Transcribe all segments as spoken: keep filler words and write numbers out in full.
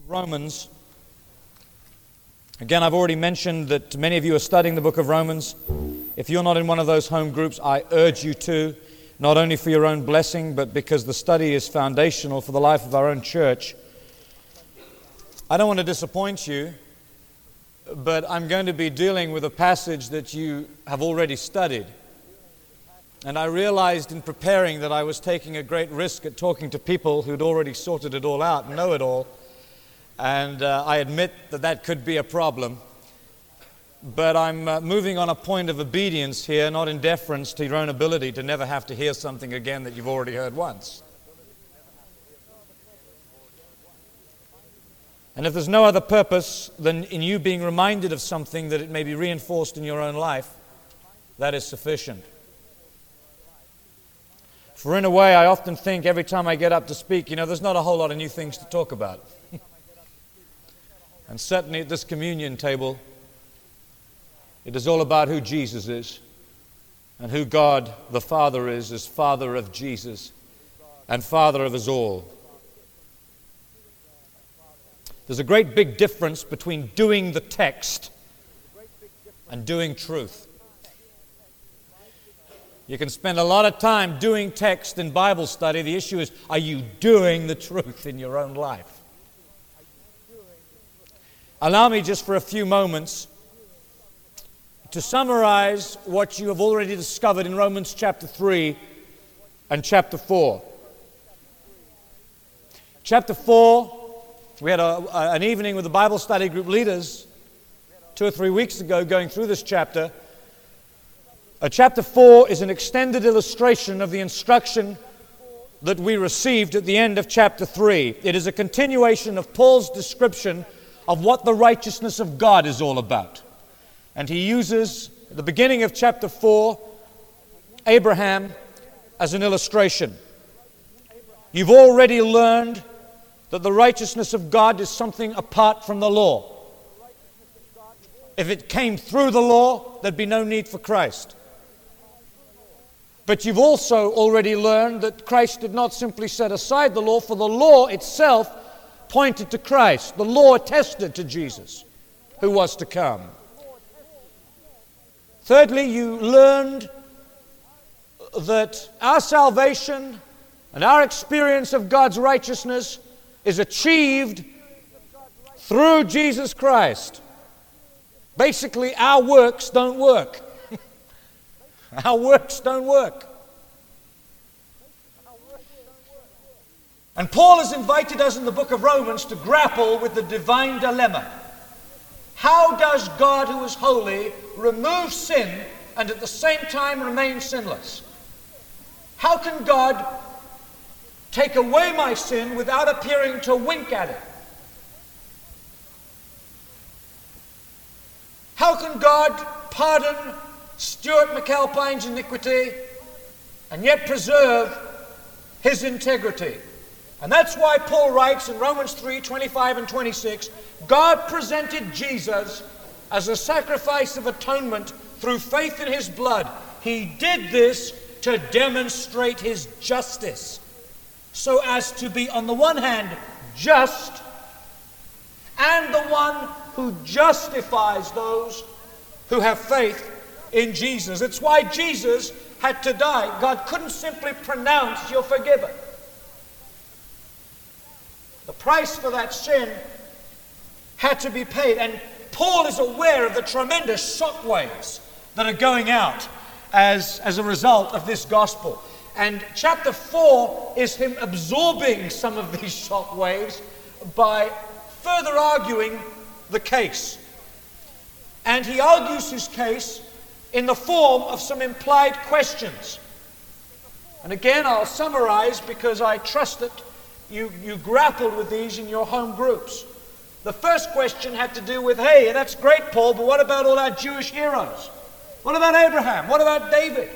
Romans. Again, I've already mentioned that many of you are studying the book of Romans. If you're not in one of those home groups, I urge you to, not only for your own blessing, but because the study is foundational for the life of our own church. I don't want to disappoint you, but I'm going to be dealing with a passage that you have already studied. And I realized in preparing that I was taking a great risk at talking to people who'd already sorted it all out and know it all. And uh, I admit that that could be a problem. But I'm uh, moving on a point of obedience here, not in deference to your own ability to never have to hear something again that you've already heard once. And if there's no other purpose than in you being reminded of something that it may be reinforced in your own life, that is sufficient. For in a way, I often think every time I get up to speak, you know, there's not a whole lot of new things to talk about. And certainly at this communion table, it is all about who Jesus is and who God the Father is as Father of Jesus and Father of us all. There's a great big difference between doing the text and doing truth. You can spend a lot of time doing text in Bible study. The issue is, are you doing the truth in your own life? Allow me just for a few moments to summarize what you have already discovered in Romans chapter three and chapter four. Chapter four, we had a, an evening with the Bible study group leaders two or three weeks ago going through this chapter. Uh, chapter four is an extended illustration of the instruction that we received at the end of chapter three. It is a continuation of Paul's description of what the righteousness of God is all about. And he uses, at the beginning of chapter four, Abraham as an illustration. You've already learned that the righteousness of God is something apart from the law. If it came through the law, there'd be no need for Christ. But you've also already learned that Christ did not simply set aside the law, for the law itself pointed to Christ. The law attested to Jesus, who was to come. Thirdly, you learned that our salvation and our experience of God's righteousness is achieved through Jesus Christ. Basically, our works don't work. Our works don't work. And Paul has invited us in the book of Romans to grapple with the divine dilemma. How does God, who is holy, remove sin and at the same time remain sinless? How can God take away my sin without appearing to wink at it? How can God pardon Stuart McAlpine's iniquity and yet preserve his integrity? And that's why Paul writes in Romans three, twenty-five and twenty-six, God presented Jesus as a sacrifice of atonement through faith in his blood. He did this to demonstrate his justice, so as to be, on the one hand, just, and the one who justifies those who have faith in Jesus. It's why Jesus had to die. God couldn't simply pronounce you're forgiven. The price for that sin had to be paid. And Paul is aware of the tremendous shockwaves that are going out as, as a result of this gospel. And chapter four is him absorbing some of these shockwaves by further arguing the case. And he argues his case in the form of some implied questions. And again, I'll summarize because I trust that you, you grappled with these in your home groups. The first question had to do with, hey, that's great, Paul, but what about all our Jewish heroes? What about Abraham? What about David?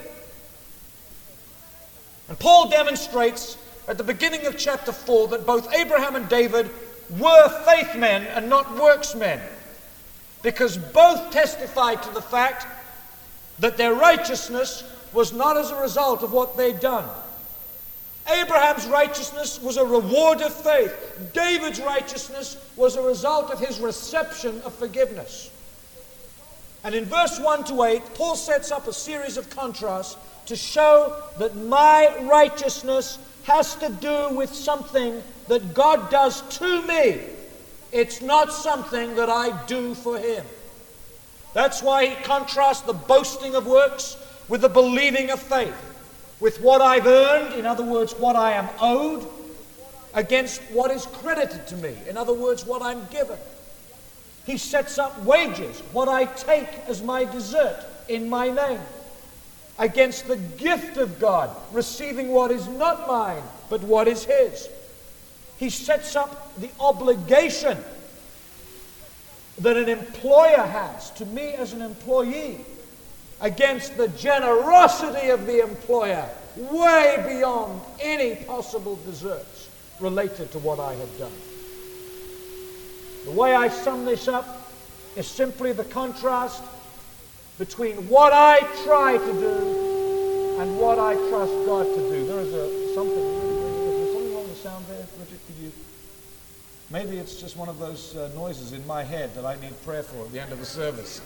And Paul demonstrates at the beginning of chapter four that both Abraham and David were faith men and not works men, because both testified to the fact that their righteousness was not as a result of what they'd done. Abraham's righteousness was a reward of faith. David's righteousness was a result of his reception of forgiveness. And in verse one to eight, Paul sets up a series of contrasts to show that my righteousness has to do with something that God does to me. It's not something that I do for him. That's why he contrasts the boasting of works with the believing of faith, with what I've earned, in other words, what I am owed, against what is credited to me, in other words, what I'm given. He sets up wages, what I take as my desert in my name, against the gift of God, receiving what is not mine, but what is his. He sets up the obligation that an employer has to me as an employee against the generosity of the employer, way beyond any possible deserts related to what I have done. The way I sum this up is simply the contrast between what I try to do and what I trust God to do. There is a something, is there something wrong with the sound there, Richard? Could you? Maybe it's just one of those uh, noises in my head that I need prayer for at the end of the service.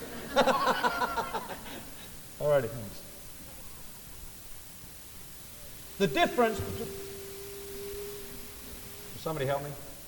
All righty, thanks. The difference between... Will somebody help me?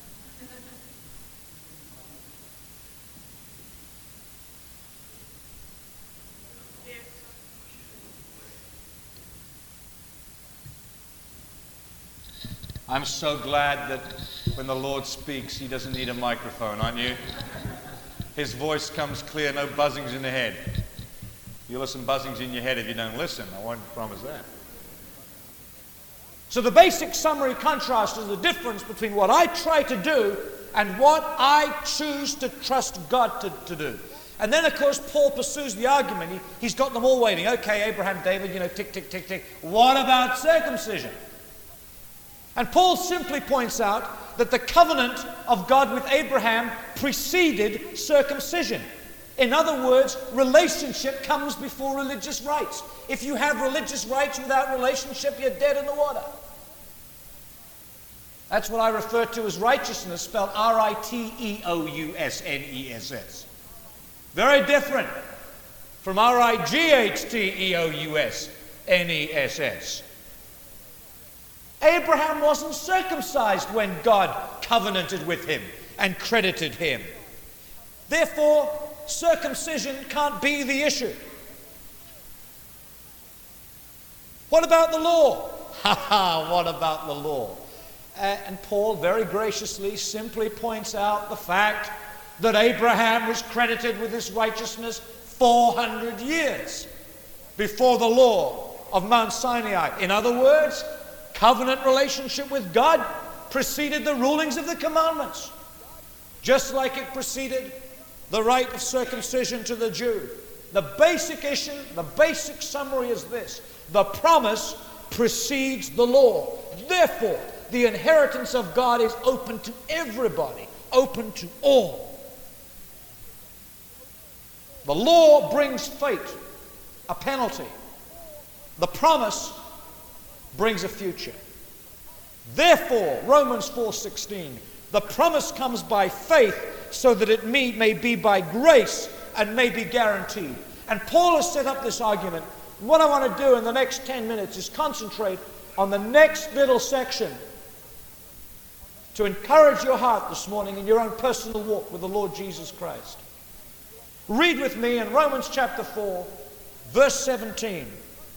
I'm so glad that when the Lord speaks, he doesn't need a microphone, aren't you? His voice comes clear, no buzzings in the head. You'll listen buzzings in your head if you don't listen. I won't promise that. So the basic summary contrast is the difference between what I try to do and what I choose to trust God to, to do. And then, of course, Paul pursues the argument. He, he's got them all waiting. Okay, Abraham, David, you know, tick, tick, tick, tick. What about circumcision? And Paul simply points out that the covenant of God with Abraham preceded circumcision. In other words, relationship comes before religious rites. If you have religious rites without relationship, you're dead in the water. That's what I refer to as righteousness, spelled R I T E O U S N E S S. Very different from R I G H T E O U S N E S S. Abraham wasn't circumcised when God covenanted with him and credited him. Therefore, circumcision can't be the issue. What about the law? Ha ha, what about the law? Uh, and Paul very graciously simply points out the fact that Abraham was credited with his righteousness four hundred years before the law of Mount Sinai. In other words, covenant relationship with God preceded the rulings of the commandments, just like it preceded the rite of circumcision to the Jew. The basic issue, the basic summary is this: the promise precedes the law. Therefore, the inheritance of God is open to everybody, open to all. The law brings fate, a penalty. The promise brings a future. Therefore, Romans four sixteen, the promise comes by faith so that it may, may be by grace and may be guaranteed. And Paul has set up this argument. What I want to do in the next ten minutes is concentrate on the next little section to encourage your heart this morning in your own personal walk with the Lord Jesus Christ. Read with me in Romans chapter four, verse seventeen.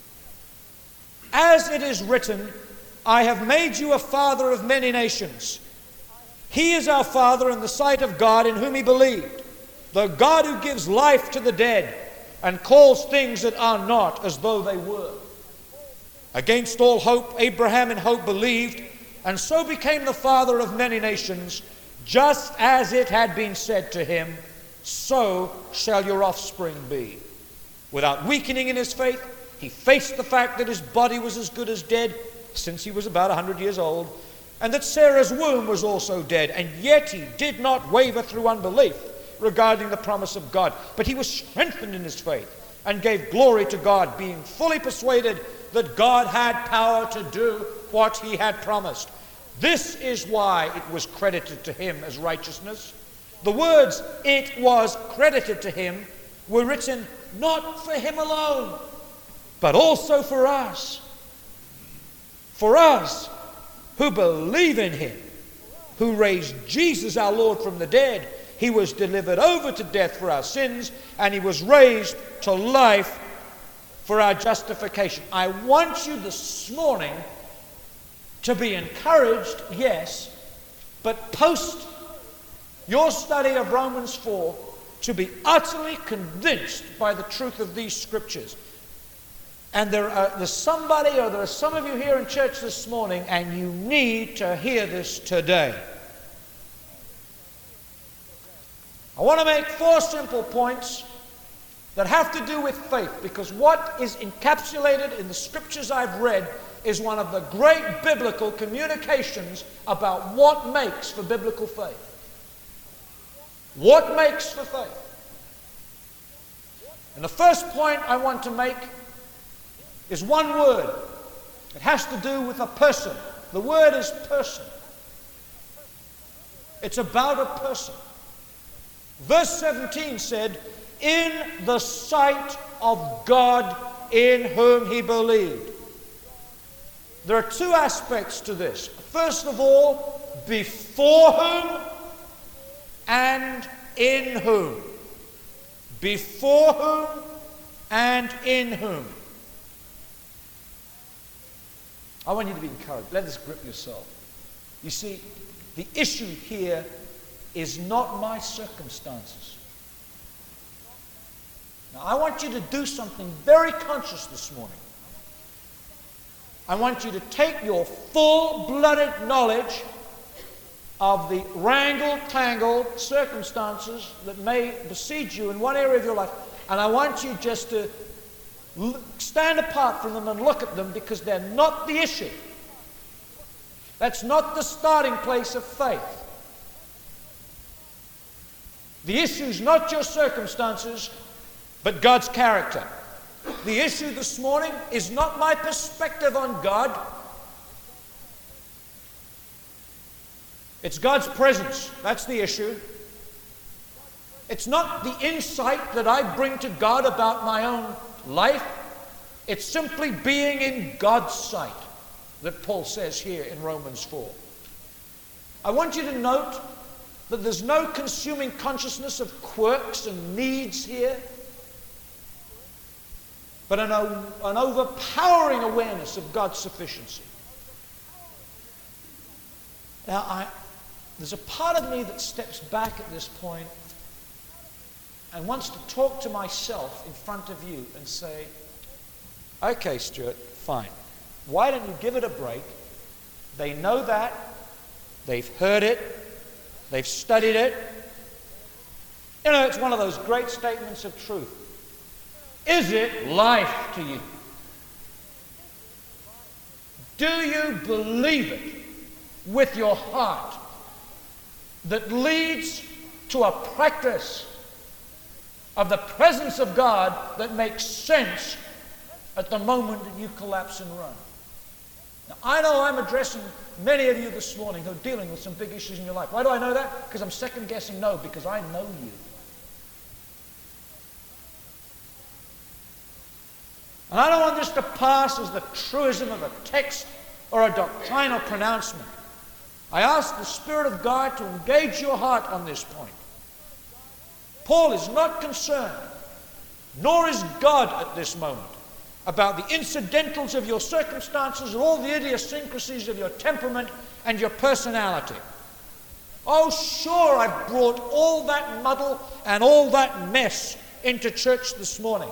As it is written, I have made you a father of many nations. He is our Father in the sight of God in whom he believed, the God who gives life to the dead and calls things that are not as though they were. Against all hope, Abraham in hope believed, and so became the father of many nations, just as it had been said to him, so shall your offspring be. Without weakening in his faith, he faced the fact that his body was as good as dead, since he was about a hundred years old, and that Sarah's womb was also dead, and yet he did not waver through unbelief regarding the promise of God, but he was strengthened in his faith and gave glory to God, being fully persuaded that God had power to do what he had promised. This is why it was credited to him as righteousness. The words, "it was credited to him," were written not for him alone, but also for us. For us who believe in him, who raised Jesus our Lord from the dead. He was delivered over to death for our sins, and he was raised to life for our justification. I want you this morning to be encouraged, yes, but post your study of Romans four to be utterly convinced by the truth of these scriptures. And there are, there's somebody, or there are some of you here in church this morning, and you need to hear this today. I want to make four simple points that have to do with faith, because what is encapsulated in the scriptures I've read is one of the great biblical communications about what makes for biblical faith. What makes for faith? And the first point I want to make is one word. It has to do with a person. The word is person. It's about a person. Verse seventeen said, "In the sight of God in whom he believed." There are two aspects to this. First of all, before whom and in whom. Before whom and in whom. I want you to be encouraged. Let this grip your soul. You see, the issue here is not my circumstances. Now, I want you to do something very conscious this morning. I want you to take your full-blooded knowledge of the wrangle-tangle circumstances that may besiege you in one area of your life, and I want you just to stand apart from them and look at them, because they're not the issue. That's not the starting place of faith. The issue is not your circumstances, but God's character. The issue this morning is not my perspective on God. It's God's presence. That's the issue. It's not the insight that I bring to God about my own life. It's simply being in God's sight that Paul says here in Romans four. I want you to note that there's no consuming consciousness of quirks and needs here, but an, an overpowering awareness of God's sufficiency. Now, I, there's a part of me that steps back at this point and wants to talk to myself in front of you and say, okay, Stuart, fine. Why don't you give it a break? They know that. They've heard it. They've studied it. You know, it's one of those great statements of truth. Is it life to you? Do you believe it with your heart that leads to a practice of the presence of God that makes sense at the moment that you collapse and run? Now, I know I'm addressing many of you this morning who are dealing with some big issues in your life. Why do I know that? Because I'm second guessing no, because I know you. And I don't want this to pass as the truism of a text or a doctrinal pronouncement. I ask the Spirit of God to engage your heart on this point. Paul is not concerned, nor is God at this moment, about the incidentals of your circumstances or all the idiosyncrasies of your temperament and your personality. Oh, sure, I've brought all that muddle and all that mess into church this morning.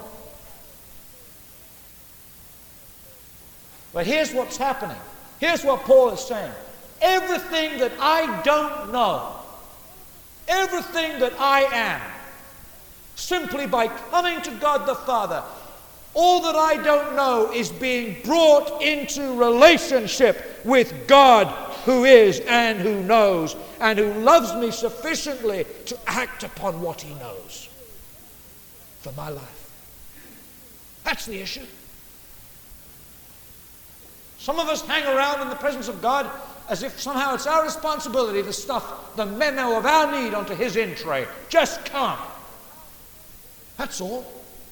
But here's what's happening. Here's what Paul is saying. Everything that I don't know, everything that I am, simply by coming to God the Father, all that I don't know is being brought into relationship with God who is and who knows and who loves me sufficiently to act upon what he knows for my life. That's the issue. Some of us hang around in the presence of God as if somehow it's our responsibility to stuff the memo of our need onto His in tray. Just come. That's all.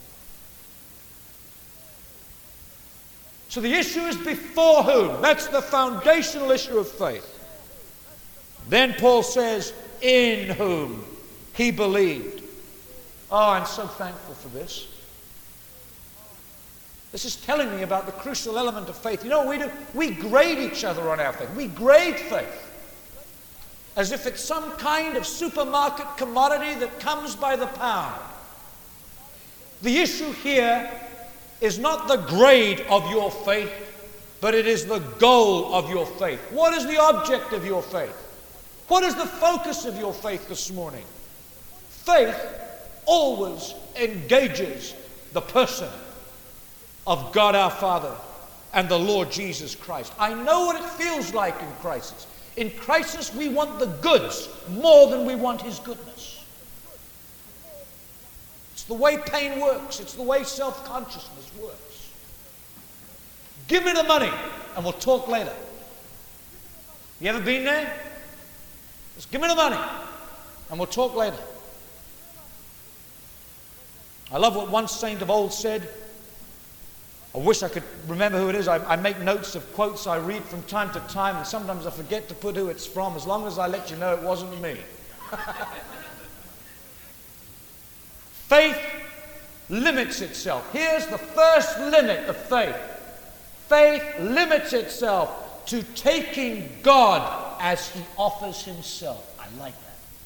So the issue is before whom? That's the foundational issue of faith. Then Paul says, in whom he believed. Oh, I'm so thankful for this. This is telling me about the crucial element of faith. You know what we do? We grade each other on our faith. We grade faith as if it's some kind of supermarket commodity that comes by the pound. The issue here is not the grade of your faith, but it is the goal of your faith. What is the object of your faith? What is the focus of your faith this morning? Faith always engages the person of God our Father and the Lord Jesus Christ. I know what it feels like in crisis. In crisis, we want the goods more than we want His goodness. It's the way pain works. It's the way self-consciousness works. Give me the money and we'll talk later. You ever been there? Just give me the money and we'll talk later. I love what one saint of old said. I wish I could remember who it is. I, I make notes of quotes I read from time to time, and sometimes I forget to put who it's from, as long as I let you know it wasn't me. Faith limits itself. Here's the first limit of faith. Faith limits itself to taking God as He offers Himself. I like that.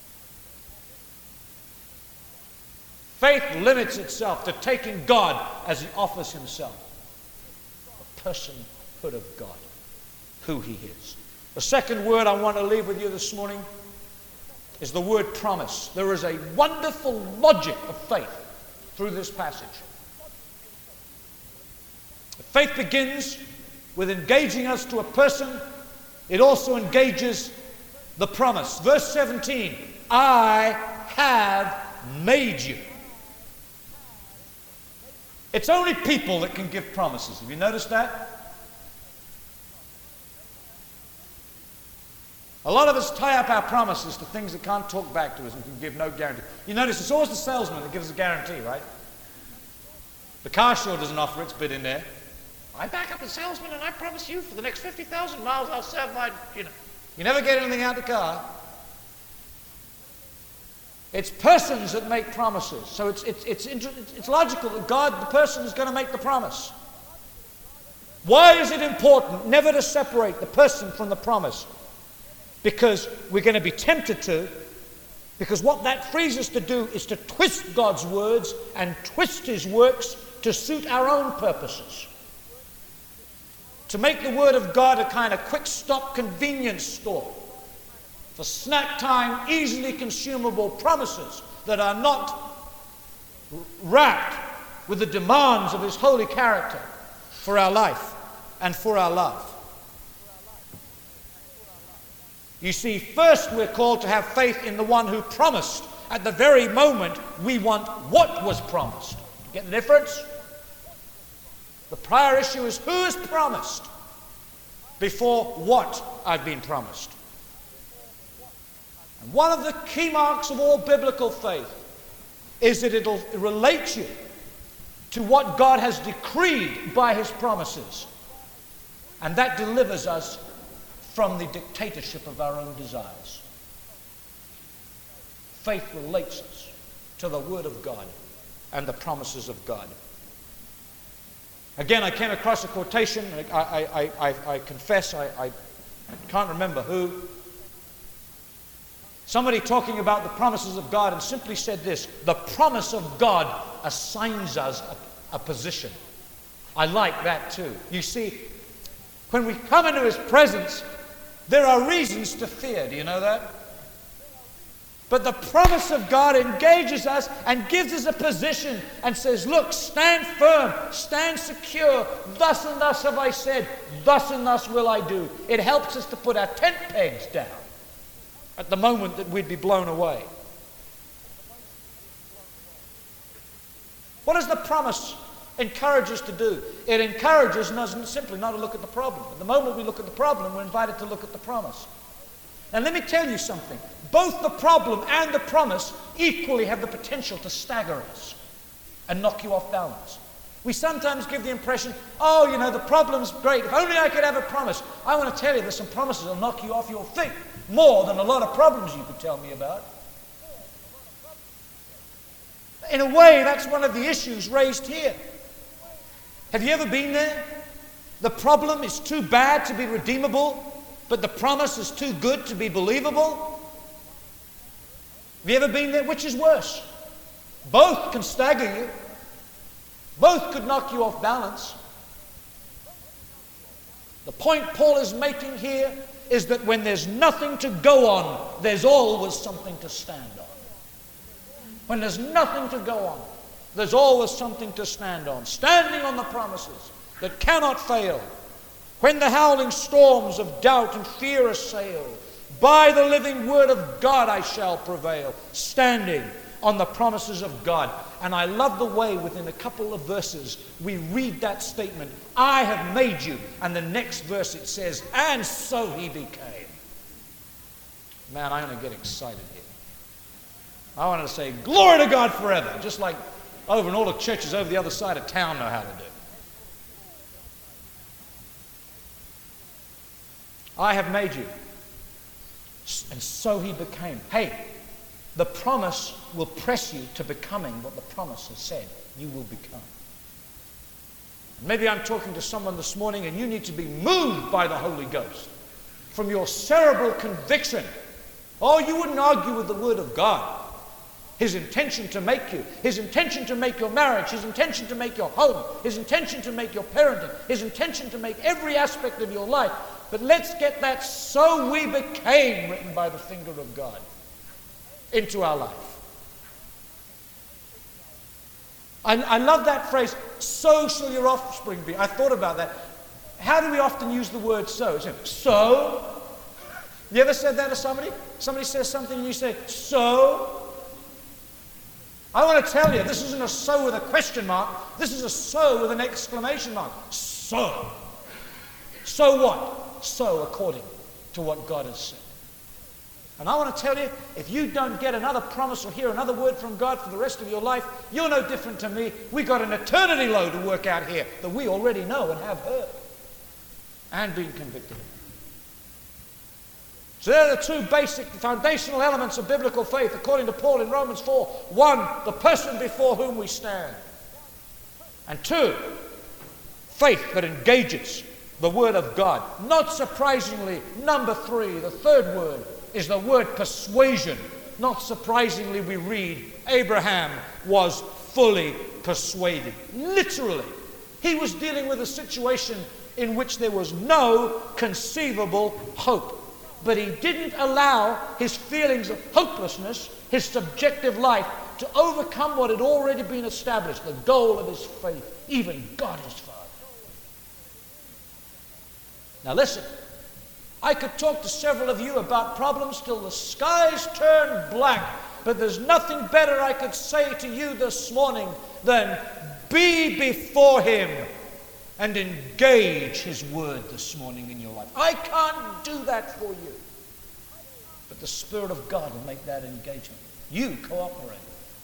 Faith limits itself to taking God as He offers Himself. The personhood of God, who He is. The second word I want to leave with you this morning is the word promise. There is a wonderful logic of faith through this passage. Faith begins with engaging us to a person. It also engages the promise. Verse seventeen, I have made you. It's only people that can give promises. Have you noticed that? A lot of us tie up our promises to things that can't talk back to us and can give no guarantee. You notice it's always the salesman that gives a guarantee, right? The car show doesn't offer its bid in there. I back up a salesman and I promise you for the next fifty thousand miles I'll serve my, you know. You never get anything out of the car. It's persons that make promises. So it's, it's, it's, it's logical that God, the person, is going to make the promise. Why is it important never to separate the person from the promise? Because we're going to be tempted to. Because what that frees us to do is to twist God's words and twist His works to suit our own purposes. To make the Word of God a kind of quick-stop convenience store for snack time, easily consumable promises that are not wrapped with the demands of His holy character for our life and for our love. You see, first we're called to have faith in the one who promised at the very moment we want what was promised. Get the difference? The prior issue is who is promised before what I've been promised. And one of the key marks of all biblical faith is that it'll relate you to what God has decreed by His promises. And that delivers us from the dictatorship of our own desires. Faith relates us to the Word of God and the promises of God. Again, I came across a quotation. I, I, I, I confess I, I can't remember who. Somebody talking about the promises of God and simply said this: the promise of God assigns us a, a position. I like that too. You see, when we come into His presence, there are reasons to fear. Do you know that? But the promise of God engages us and gives us a position and says, look, stand firm, stand secure. Thus and thus have I said, thus and thus will I do. It helps us to put our tent pegs down at the moment that we'd be blown away. What is the promise encourages to do. It encourages us simply not to look at the problem. At the moment we look at the problem, we're invited to look at the promise. And let me tell you something. Both the problem and the promise equally have the potential to stagger us and knock you off balance. We sometimes give the impression, oh, you know, the problem's great. If only I could have a promise. I want to tell you, there's some promises that will knock you off your feet more than a lot of problems you could tell me about. In a way, that's one of the issues raised here. Have you ever been there? The problem is too bad to be redeemable, but the promise is too good to be believable. Have you ever been there? Which is worse? Both can stagger you. Both could knock you off balance. The point Paul is making here is that when there's nothing to go on, there's always something to stand on. When there's nothing to go on, there's always something to stand on. Standing on the promises that cannot fail. When the howling storms of doubt and fear assail, by the living word of God I shall prevail. Standing on the promises of God. And I love the way within a couple of verses we read that statement, I have made you. And the next verse it says, and so he became. Man, I'm going to get excited here. I wanted to say, glory to God forever, just like over in all the churches over the other side of town know how to do. I have made you. And so he became. Hey, the promise will press you to becoming what the promise has said you will become. Maybe I'm talking to someone this morning and you need to be moved by the Holy Ghost from your cerebral conviction. Oh, you wouldn't argue with the Word of God. His intention to make you, His intention to make your marriage, His intention to make your home, His intention to make your parenting, His intention to make every aspect of your life. But let's get that so we became written by the finger of God into our life. I, I love that phrase, so shall your offspring be. I thought about that. How do we often use the word so? So? You ever said that to somebody? Somebody says something and you say, so? I want to tell you, this isn't a so with a question mark. This is a so with an exclamation mark. So. So what? So according to what God has said. And I want to tell you, if you don't get another promise or hear another word from God for the rest of your life, you're no different to me. We've got an eternity load to work out here that we already know and have heard and been convicted of. So there are the two basic foundational elements of biblical faith according to Paul in Romans four. One, the person before whom we stand. And two, faith that engages the Word of God. Not surprisingly, number three, the third word, is the word persuasion. Not surprisingly, we read, Abraham was fully persuaded. Literally, he was dealing with a situation in which there was no conceivable hope. But he didn't allow his feelings of hopelessness, his subjective life, to overcome what had already been established, the goal of his faith, even God his Father. Now listen, I could talk to several of you about problems till the skies turn black, but there's nothing better I could say to you this morning than be before Him and engage His Word this morning in your life. I can't do that for you, but the Spirit of God will make that engagement. You cooperate.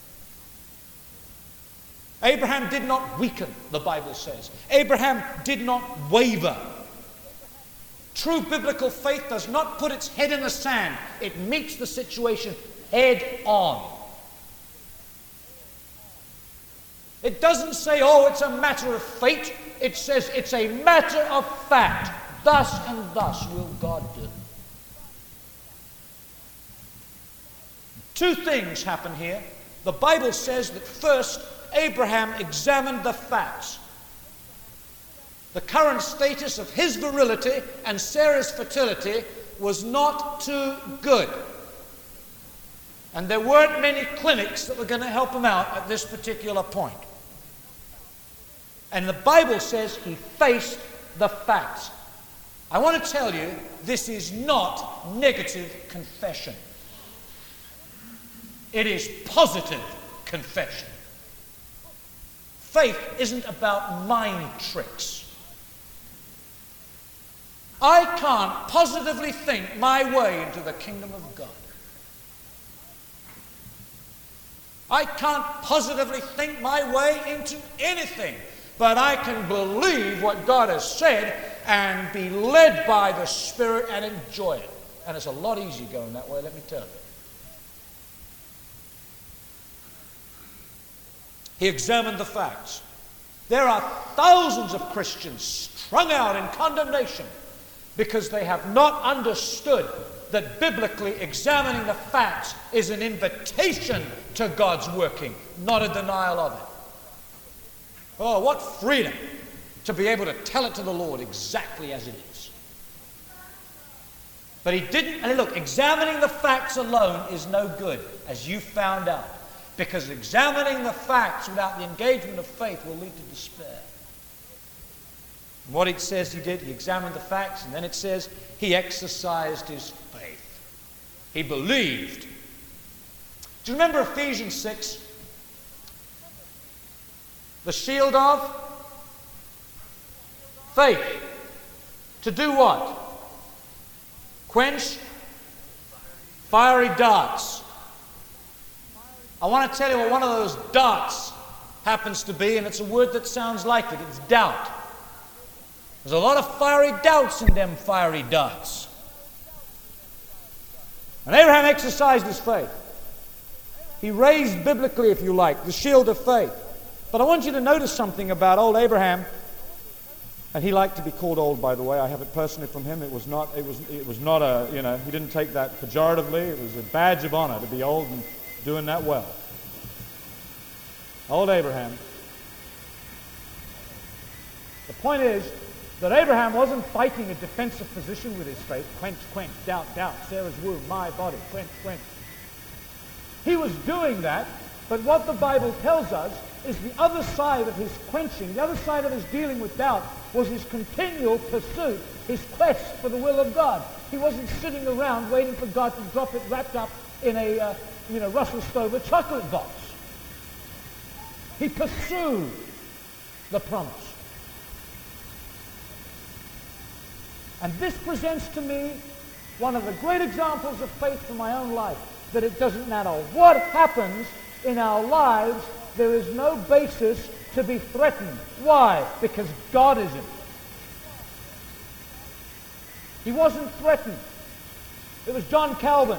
Abraham did not weaken, the Bible says. Abraham did not waver. True biblical faith does not put its head in the sand. It meets the situation head on. It doesn't say, oh, it's a matter of fate. It says it's a matter of fact. Thus and thus will God do. Two things happen here. The Bible says that first, Abraham examined the facts. The current status of his virility and Sarah's fertility was not too good. And there weren't many clinics that were going to help him out at this particular point. And the Bible says he faced the facts. I want to tell you, this is not negative confession. It is positive confession. Faith isn't about mind tricks. I can't positively think my way into the kingdom of God. I can't positively think my way into anything, but I can believe what God has said and be led by the Spirit and enjoy it. And it's a lot easier going that way, let me tell you. He examined the facts. There are thousands of Christians strung out in condemnation because they have not understood that biblically examining the facts is an invitation to God's working, not a denial of it. Oh, what freedom to be able to tell it to the Lord exactly as it is. But he didn't, and look, examining the facts alone is no good, as you found out, because examining the facts without the engagement of faith will lead to despair. And what it says he did, he examined the facts, and then it says he exercised his faith. He believed. Do you remember Ephesians six? The shield of faith. To do what? Quench fiery darts. I want to tell you what one of those darts happens to be, and it's a word that sounds like it. It's doubt. There's a lot of fiery doubts in them fiery darts. And Abraham exercised his faith. He raised biblically, if you like, the shield of faith. But I want you to notice something about old Abraham. And he liked to be called old, by the way. I have it personally from him. It was not, it was, it was not a, you know, he didn't take that pejoratively. It was a badge of honor to be old and doing that well. Old Abraham. The point is that Abraham wasn't fighting a defensive position with his faith. Quench, quench, doubt, doubt, Sarah's womb, my body, quench, quench. He was doing that, but what the Bible tells us is the other side of his quenching, the other side of his dealing with doubt was his continual pursuit, his quest for the will of God. He wasn't sitting around waiting for God to drop it wrapped up in a uh, you know, Russell Stover chocolate box. He pursued the promise. And this presents to me one of the great examples of faith from my own life, that it doesn't matter what happens in our lives, there is no basis to be threatened. Why? Because God is in it. He wasn't threatened. It was John Calvin,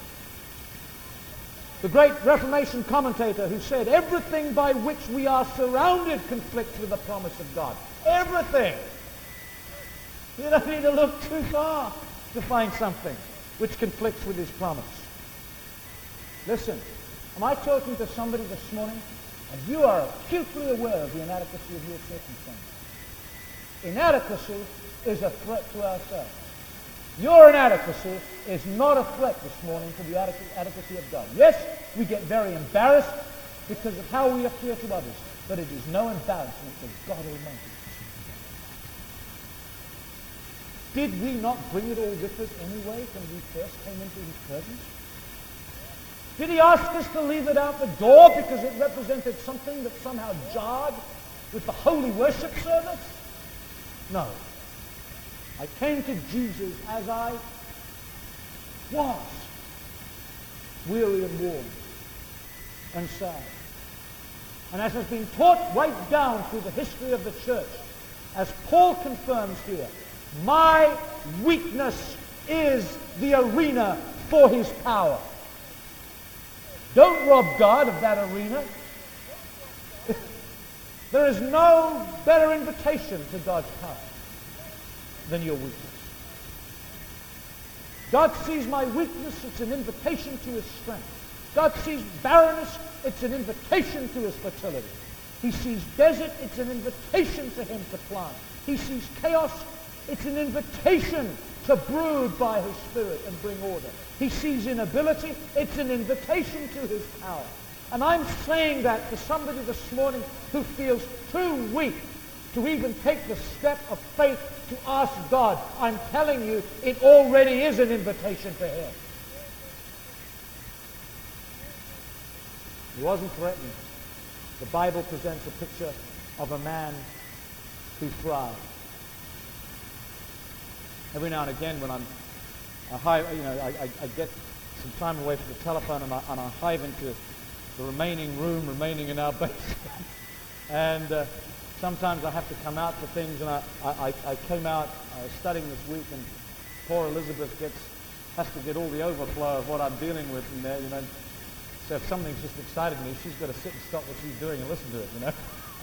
the great Reformation commentator, who said, everything by which we are surrounded conflicts with the promise of God. Everything. You don't need to look too far to find something which conflicts with his promise. Listen, am I talking to somebody this morning? And you are acutely aware of the inadequacy of your circumstances. Inadequacy is a threat to ourselves. Your inadequacy is not a threat this morning to the adequacy of God. Yes, we get very embarrassed because of how we appear to others, but it is no embarrassment to God Almighty. Did we not bring it all with us anyway when we first came into his presence? Did he ask us to leave it out the door because it represented something that somehow jarred with the holy worship service? No. I came to Jesus as I was, weary and worn and sad. And as has been taught right down through the history of the church, as Paul confirms here, my weakness is the arena for his power. Don't rob God of that arena. There is no better invitation to God's power than your weakness. God sees my weakness, it's an invitation to his strength. God sees barrenness, it's an invitation to his fertility. He sees desert, it's an invitation to him to plant. He sees chaos, it's an invitation to brood by his Spirit and bring order. He sees inability, it's an invitation to his power. And I'm saying that to somebody this morning who feels too weak to even take the step of faith to ask God. I'm telling you, it already is an invitation to him. He wasn't threatened. The Bible presents a picture of a man who thrived. Every now and again, when I'm, I, hi- you know, I, I, I get some time away from the telephone, and I, and I hive into the remaining room, remaining in our basement, and uh, sometimes I have to come out for things. And I, I, I came out, I was studying this week, and poor Elizabeth gets has to get all the overflow of what I'm dealing with in there, you know. So if something's just excited me, she's got to sit and stop what she's doing and listen to it, you know.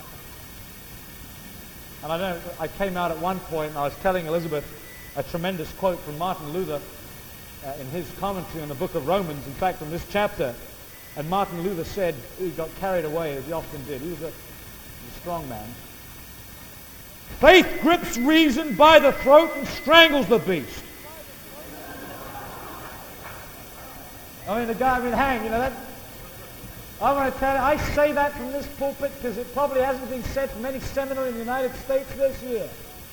And I know I came out at one point and I was telling Elizabeth a tremendous quote from Martin Luther uh, in his commentary on the book of Romans, in fact, on this chapter. And Martin Luther said, he got carried away, as he often did. He was a, he was a strong man. Faith grips reason by the throat and strangles the beast. I mean, the guy been hanged, you know, that, I want to tell you, I say that from this pulpit because it probably hasn't been said from any seminary in the United States this year.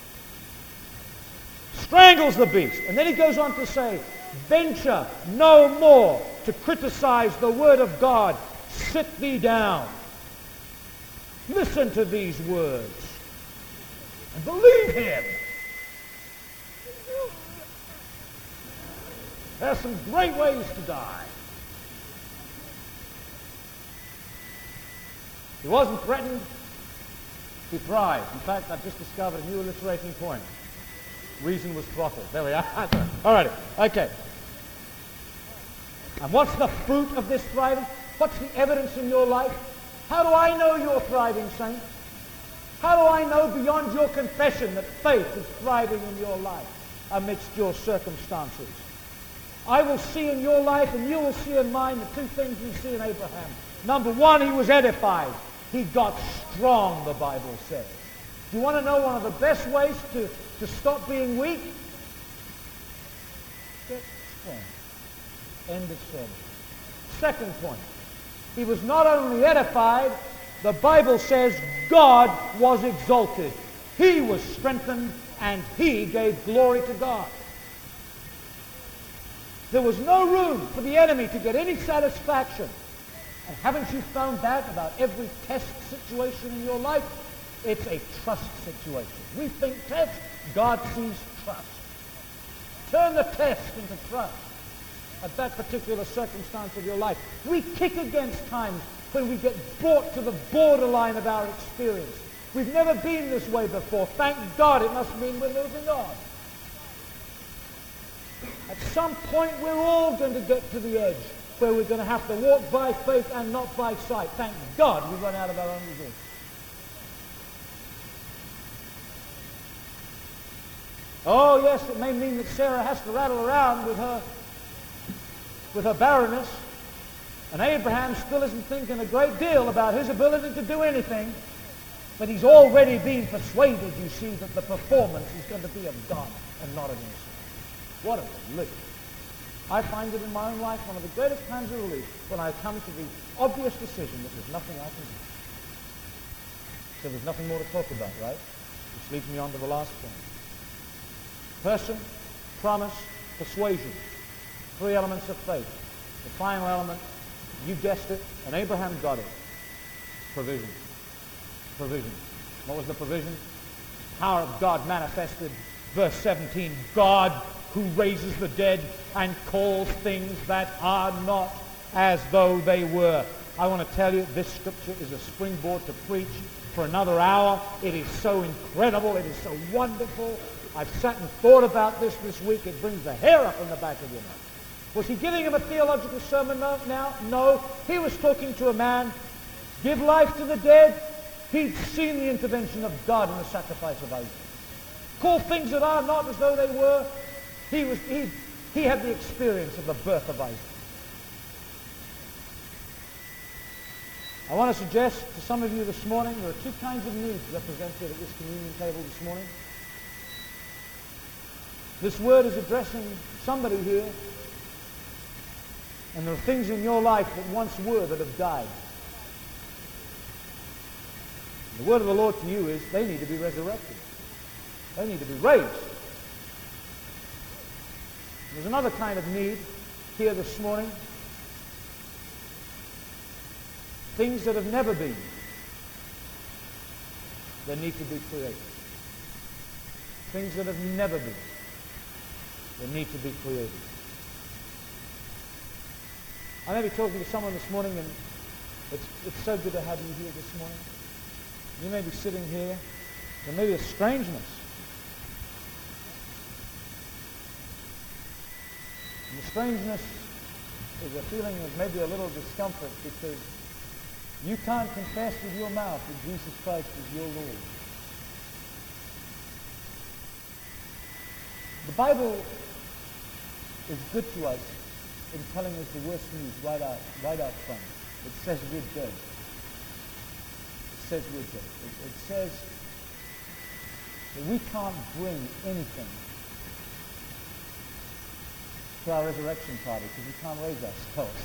Strangles the beast. And then he goes on to say, venture no more to criticize the word of God. Sit thee down. Listen to these words and believe him. There are some great ways to die. He wasn't threatened. He thrived. In fact, I've just discovered a new alliterating point. Reason was throttled. There we are. All right. Okay. And what's the fruit of this thriving? What's the evidence in your life? How do I know you're thriving, saint? How do I know beyond your confession that faith is thriving in your life amidst your circumstances? I will see in your life and you will see in mine the two things we see in Abraham. Number one, he was edified. He got strong, the Bible says. Do you want to know one of the best ways to, to stop being weak? Get strong. End of story. Second point. He was not only edified, the Bible says God was exalted. He was strengthened and he gave glory to God. There was no room for the enemy to get any satisfaction. And haven't you found that about every test situation in your life? It's a trust situation. We think test, God sees trust. Turn the test into trust at that particular circumstance of your life. We kick against times when we get brought to the borderline of our experience. We've never been this way before. Thank God, it must mean we're moving on. At some point, we're all going to get to the edge where we're going to have to walk by faith and not by sight. Thank God we run out of our own resources. Oh, yes, it may mean that Sarah has to rattle around with her, with her barrenness, and Abraham still isn't thinking a great deal about his ability to do anything, but he's already been persuaded, you see, that the performance is going to be of God and not of himself. What a relief. I find it in my own life one of the greatest times of relief when I come to the obvious decision that there's nothing I can do. So there's nothing more to talk about, right? Which leads me on to the last point. Person, promise, persuasion. Three elements of faith. The final element, you guessed it, and Abraham got it. Provision. Provision. What was the provision? Power of God manifested. Verse seventeen, God who raises the dead and calls things that are not as though they were. I want to tell you, this scripture is a springboard to preach for another hour. It is so incredible. It is so wonderful. I've sat and thought about this this week. It brings the hair up on the back of your neck. Was he giving him a theological sermon now? No. He was talking to a man. Give life to the dead. He'd seen the intervention of God in the sacrifice of Isaac. Call things that are not as though they were. He was he, he had the experience of the birth of Isaac. I want to suggest to some of you this morning there are two kinds of needs represented at this communion table this morning. This word is addressing somebody here, and there are things in your life that once were that have died. The word of the Lord to you is they need to be resurrected. They need to be raised. There's another kind of need here this morning. Things that have never been. that need to be created. Things that have never been, that need to be created. I may be talking to someone this morning, and it's, it's so good to have you here this morning. You may be sitting here, there may be a strangeness. And the strangeness is a feeling of maybe a little discomfort because you can't confess with your mouth that Jesus Christ is your Lord. The Bible is good to us in telling us the worst news right out, right out front. It says we're dead. It says we're dead. It, it says that we can't bring anything to our resurrection party because we can't raise ourselves.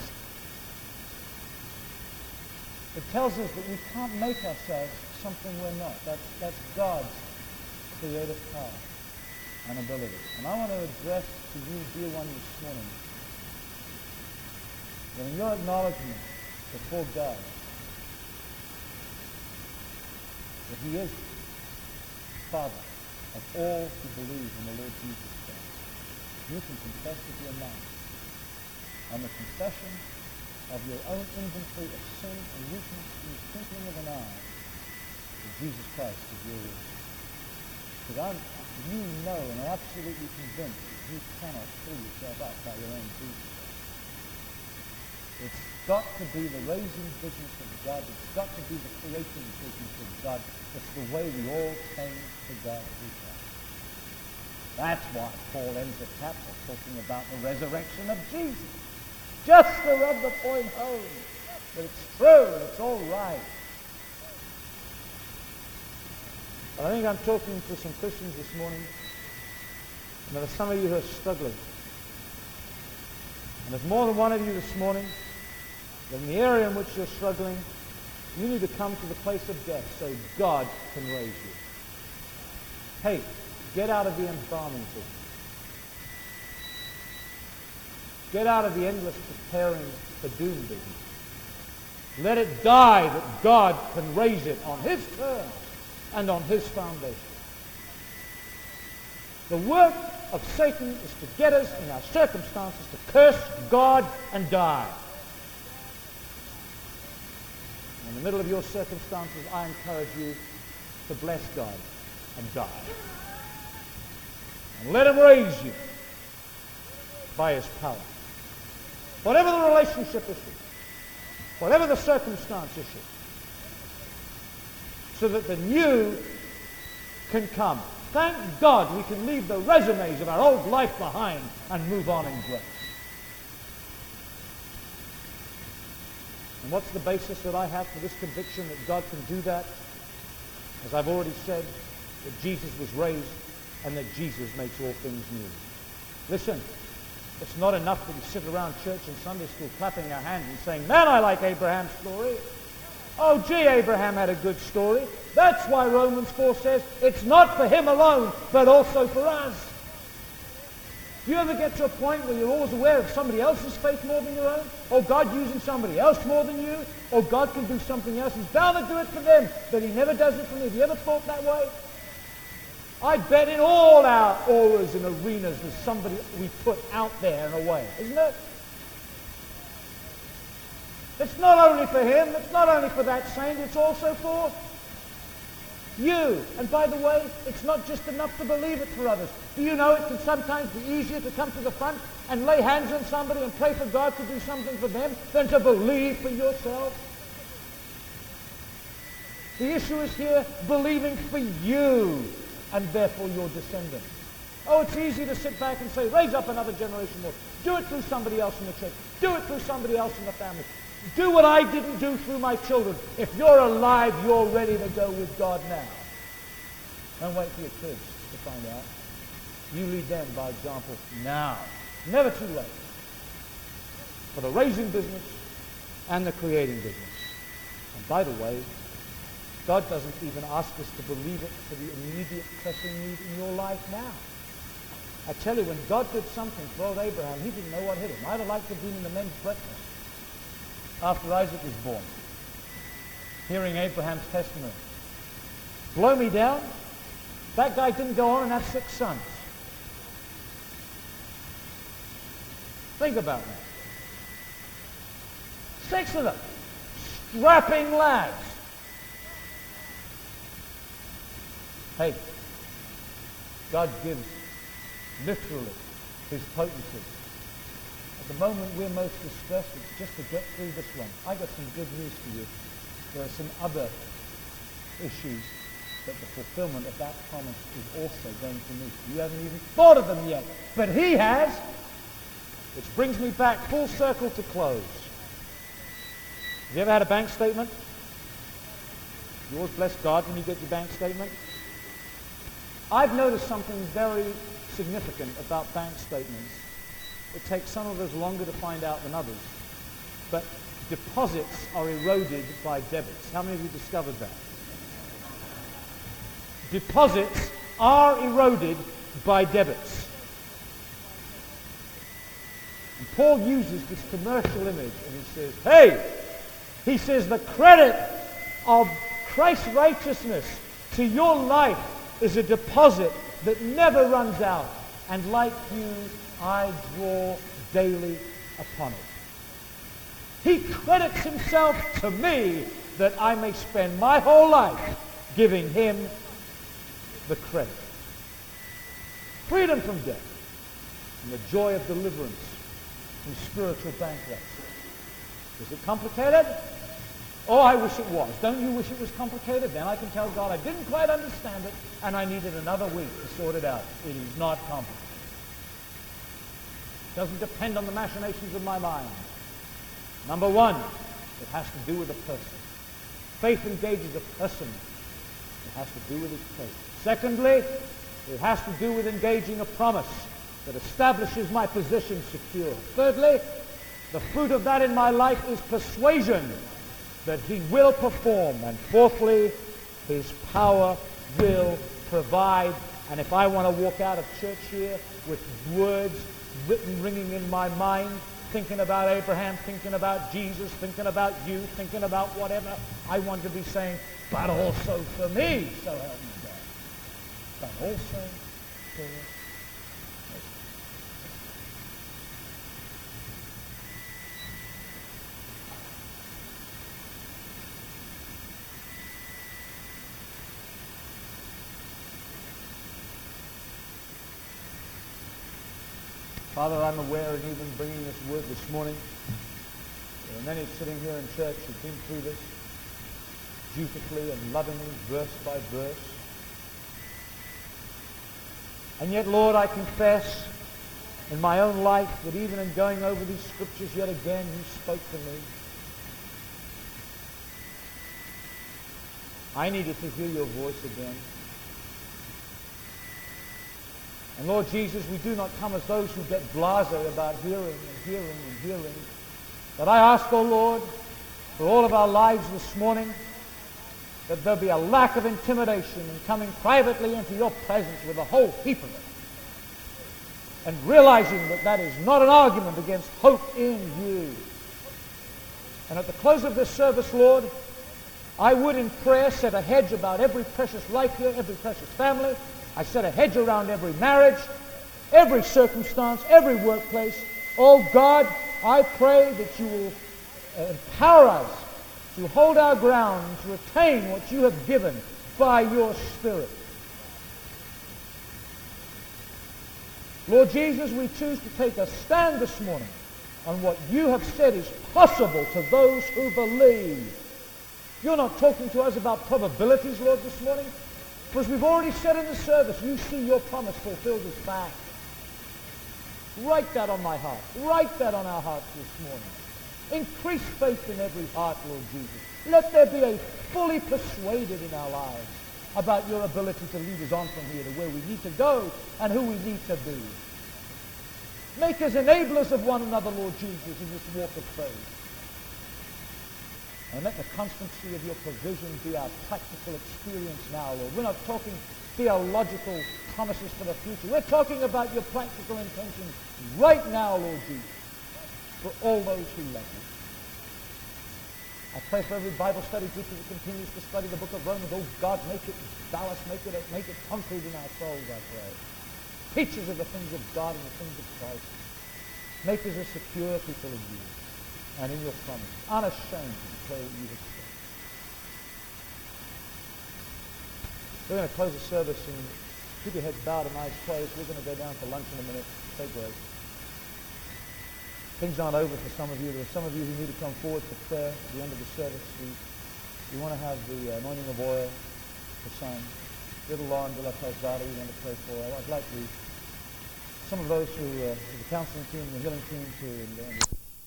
It tells us that we can't make ourselves something we're not. That's, that's God's creative power and ability. And I want to address to you, dear one, this morning, that in your acknowledgement before God, that He is Father of all who believe in the Lord Jesus Christ. You can confess with your mouth, and the confession of your own inventory of sin and weakness in the twinkling of an eye, that Jesus Christ is your Lord. Because I'm, you know and are absolutely convinced that you cannot pull yourself up by your own bootstraps. It's got to be the raising business of God. It's got to be the creating business of God. It's the way we all came to God through Christ. That's why Paul ends the chapter talking about the resurrection of Jesus. Just to rub the point home that it's true and it's all right. But I think I'm talking to some Christians this morning, and there are some of you who are struggling. And there's more than one of you this morning, that in the area in which you're struggling, you need to come to the place of death so God can raise you. Hey, get out of the embalming business. Get out of the endless preparing for doom business. Let it die that God can raise it on His terms and on His foundation. The work of Satan is to get us in our circumstances to curse God and die. In the middle of your circumstances, I encourage you to bless God and die. And let Him raise you by His power. Whatever the relationship issue, whatever the circumstance issue, so that the new can come. Thank God we can leave the resumes of our old life behind and move on in grace. And what's the basis that I have for this conviction that God can do that? As I've already said, that Jesus was raised and that Jesus makes all things new. Listen, it's not enough that we sit around church and Sunday school clapping our hands and saying, man, I like Abraham's story. Oh, gee, Abraham had a good story. That's why Romans four says it's not for him alone, but also for us. Do you ever get to a point where you're always aware of somebody else's faith more than your own? Or God using somebody else more than you? Or God can do something else. He's bound to do it for them, but He never does it for me. Have you ever thought that way? I bet in all our auras and arenas there's somebody we put out there and away, isn't it? It's not only for him, it's not only for that saint, it's also for you. And by the way, it's not just enough to believe it for others. Do you know it can sometimes be easier to come to the front and lay hands on somebody and pray for God to do something for them than to believe for yourself? The issue is here believing for you and therefore your descendants. Oh, it's easy to sit back and say, raise up another generation more. Do it through somebody else in the church. Do it through somebody else in the family. Do what I didn't do through my children. If you're alive, you're ready to go with God now. Don't wait for your kids to find out. You lead them by example now. Never too late. For the raising business and the creating business. And by the way, God doesn't even ask us to believe it for the immediate pressing need in your life now. I tell you, when God did something for old Abraham, he didn't know what hit him. I'd have liked to have been in the men's breakfast after Isaac was born, hearing Abraham's testimony. blow me down. That guy didn't go on and have six sons. Think about that. Six of them. Strapping lads. Hey, God gives literally his potency. At the moment we're most distressed, it's just to get through this one. I got some good news for you. There are some other issues that the fulfillment of that promise is also going to meet. You haven't even thought of them yet, but he has. Which brings me back full circle to close. Have you ever had a bank statement? You always bless God when you get your bank statement. I've noticed something very significant about bank statements. It takes some of us longer to find out than others. But deposits are eroded by debits. How many of you discovered that? Deposits are eroded by debits. And Paul uses this commercial image and he says, hey, he says the credit of Christ's righteousness to your life is a deposit that never runs out. And like you, I draw daily upon it. He credits himself to me that I may spend my whole life giving him the credit. Freedom from debt and the joy of deliverance from spiritual bankruptcy. Is it complicated? Oh, I wish it was. Don't you wish it was complicated? Then I can tell God I didn't quite understand it and I needed another week to sort it out. It is not complicated. It doesn't depend on the machinations of my mind. Number one, it has to do with a person. Faith engages a person. It has to do with his faith. Secondly, it has to do with engaging a promise that establishes my position secure. Thirdly, the fruit of that in my life is persuasion that he will perform. And fourthly, his power will provide. And if I want to walk out of church here with words written, ringing in my mind, thinking about Abraham, thinking about Jesus, thinking about you, thinking about whatever, I want to be saying, but also for me, so help me God. But also for me. Father, I'm aware, and even bringing this word this morning, there are many sitting here in church who've been through this dutifully and lovingly, verse by verse. And yet, Lord, I confess in my own life that even in going over these scriptures yet again, you spoke to me. I needed to hear your voice again. And Lord Jesus, we do not come as those who get blasé about hearing and hearing and hearing. But I ask, O Lord, for all of our lives this morning, that there be a lack of intimidation in coming privately into your presence with a whole heap of it. And realizing that that is not an argument against hope in you. And at the close of this service, Lord, I would in prayer set a hedge about every precious life here, every precious family. I set a hedge around every marriage, every circumstance, every workplace. Oh God, I pray that you will empower us to hold our ground, to retain what you have given by your Spirit. Lord Jesus, we choose to take a stand this morning on what you have said is possible to those who believe. You're not talking to us about probabilities, Lord, this morning. For as we've already said in the service, you see your promise fulfilled as fact. Write that on my heart. Write that on our hearts this morning. Increase faith in every heart, Lord Jesus. Let there be a fully persuaded in our lives about your ability to lead us on from here to where we need to go and who we need to be. Make us enablers of one another, Lord Jesus, in this walk of faith. And let the constancy of your provision be our practical experience now, Lord. We're not talking theological promises for the future. We're talking about your practical intentions right now, Lord Jesus, for all those who love you. I pray for every Bible study group that continues to study the book of Romans. Oh God, make it ballast, make it, make it concrete in our souls, I pray. Teach us of the things of God and the things of Christ. Make us a secure people of you and in your promise, unashamed to declare what you have said. We're going to close the service and keep your heads bowed and eyes closed. We're going to go down for lunch in a minute. Take break. Things aren't over for some of you. There are some of you who need to come forward for prayer at the end of the service. We, we want to have the anointing of oil for some. Little Lauren de la Calzada we want to pray for. I'd like the, some of those who, uh, the counseling team, the healing team, to and,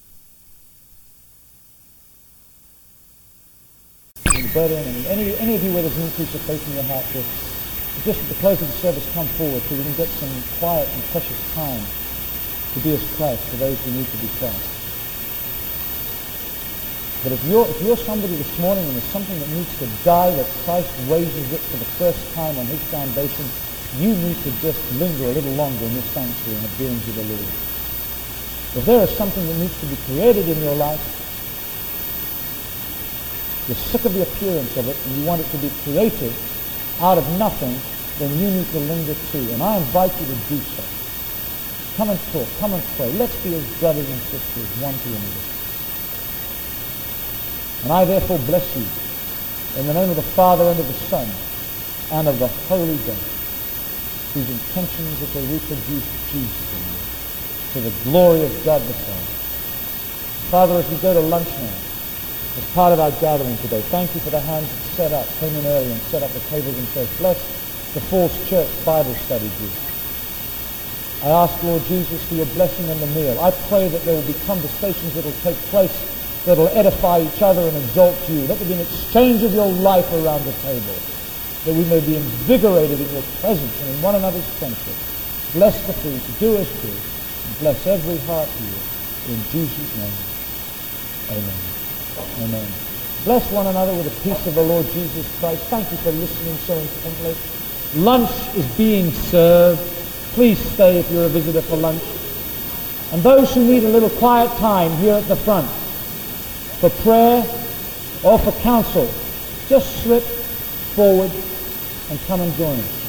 and the burden, and any, any of you where there's an increase of faith in your heart, to just at the close of the service come forward so we can get some quiet and precious time to be as Christ for those who need to be Christ. But if you're, if you're somebody this morning and there's something that needs to die, that Christ raises it for the first time on his foundation, you need to just linger a little longer in this sanctuary and obedience of the Lord. If there is something that needs to be created in your life, you're sick of the appearance of it and you want it to be created out of nothing, then you need to linger too. And I invite you to do so. Come and talk. Come and pray. Let's be as brothers and sisters, one to another. And I therefore bless you in the name of the Father and of the Son and of the Holy Ghost, whose intentions are to reproduce Jesus in you, to the glory of God the Father. Father, as we go to lunch now, as part of our gathering today, thank you for the hands that set up, came in early and set up the tables and chairs. Bless the Falls Church Bible Study Group. I ask, Lord Jesus, for your blessing on the meal. I pray that there will be conversations that will take place that will edify each other and exalt you. Let there be an exchange of your life around the table, that we may be invigorated in your presence and in one another's friendship. Bless the food, do us good, and bless every heart here. In Jesus' name, amen. Amen. Bless one another with the peace of the Lord Jesus Christ. Thank you for listening so intently. Lunch is being served. Please stay if you're a visitor for lunch. And those who need a little quiet time here at the front for prayer or for counsel, just slip forward and come and join us.